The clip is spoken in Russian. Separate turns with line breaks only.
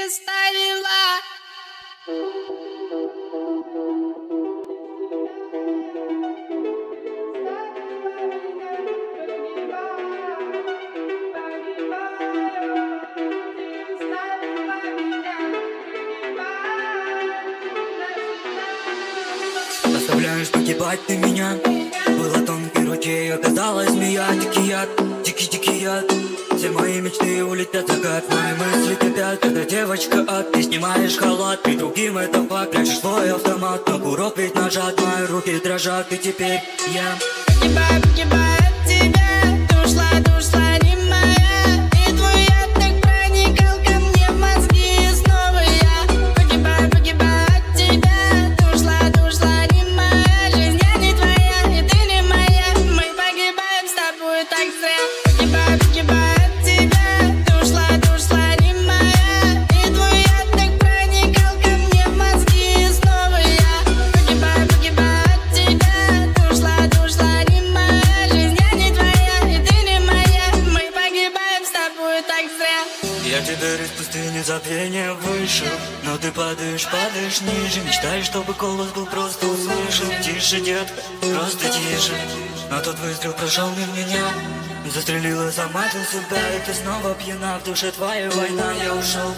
оставила.
Оставляешь погибать ты меня. Было тонкой руке, оказалась змея. Дикий яд, дикий яд. Все мои мечты улетят в закат. Мои мысли кипят, когда девочка ад. Ты снимаешь халат, ты другим это факт. Прячешь свой автомат, но курок ведь нажат. Мои руки дрожат, и теперь я
Погибаю от тебя. Ты ушла, не моя. И твой яд так проникал ко мне в мозги. И снова я погибаю от тебя. Ты ушла, не моя. Жизнь я не твоя, и ты не моя. Мы погибаем с тобой так зря. Погибаю от тебя. Ты ушла, не моя. И твой яд так проникал ко мне в мозги. И снова я погибаю от тебя. Ты ушла, не моя. Жизнь я не твоя, и ты не моя. Мы погибаем с тобой так зря.
Я теперь из пустыни забвения вышел. Но ты падаешь ниже. Мечтаешь, чтобы голос был просто услышан. Тише, детка, просто тише. Но тот выстрел прошел мимо меня. Застрелила сама для себя, и ты снова пьяна. В душе твоя война, я ушел